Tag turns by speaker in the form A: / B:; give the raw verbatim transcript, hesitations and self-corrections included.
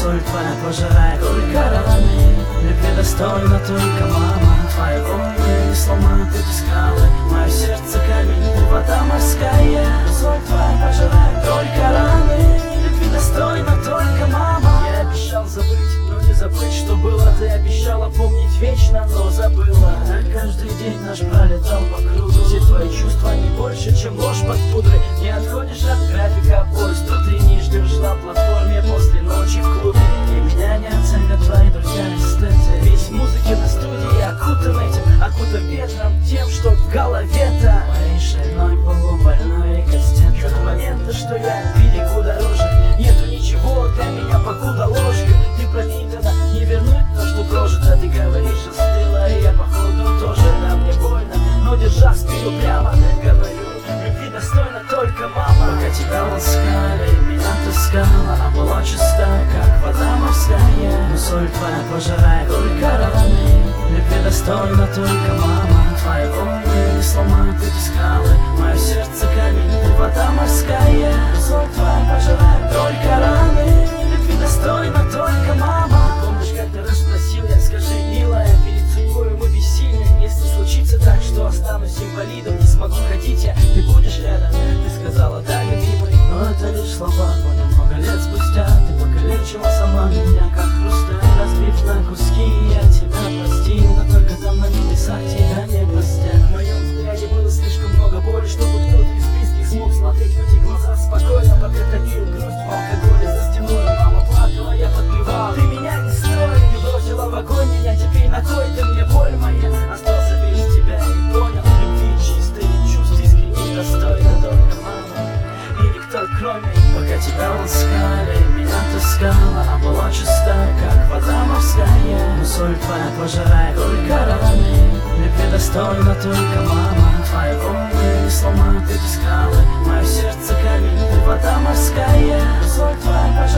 A: соль твоя пожирает только раны. Любви достойна только мама. Твои волны не сломают эти скалы. Мое сердце камень, вода морская. Соль твоя пожирает только раны. Любви достойна только мама. Я обещал забыть, но не забыть, что было. Ты обещала помнить вечно, но забыла. Так каждый день наш пролетал по кругу. Все твои чувства не больше, чем ложь под пудрой. Не отходишь от графика, поезд утренний ждешь на платформе после ночи в клубе. И меня не оценят твои друзья-эстеты. Весь музыки на студии окутан этим, окутан ветром, тем, что в голове-то моей шальной полубольной костян. Ждут моменты, что я велику дороже. Нету ничего для меня покуда ложью. Ты пропитана, не вернуть то, что прожито. Ты говоришь, остыла, и я походу тоже. Да, мне больно, но держа спину прямо, говорю, любви достойна только мама. Пока тебя ласкали, меня таскала, а была чиста, как вода морская. Но соль твоя пожирает только раны. Любви достойна только мама. Твои волны не сломают эти скалы. Мое сердце камень, вода морская. Соль твоя пожирает только раны. Любви достойна только мама. Помнишь, как ты расспросил, я скажи, милая, перед судьбой мы бессильны. Если случится так, что останусь инвалидом, не смогу ходить я, ты будешь рядом. Ты сказала, да, любимый, но это лишь слова. Понял, много лет спустя ты покалечила сама меня, как хрусталь, разбив на куски. Я тебя простил, но только там на небесах тебя не простят. В моем взгляде было слишком много боли, чтобы кто-то из близких смог смотреть в эти глаза спокойно, пока топил грусть в алкоголе за стеной. Мама плакала, я подпевал, ты меня не строил, не бросила в огонь меня, теперь на кой ты мне боль моя? Остался без тебя и понял, любви чистой, чувств искренних достойна только мама. И никто кроме, пока тебя ласкали, меня таскала, а была чиста, как вода морская. Но соль твоя пожирает только раны. Любви достойна только мама. Твои волны не сломают эти скалы. Мое сердце камень, вода морская. Соль твоя пожирает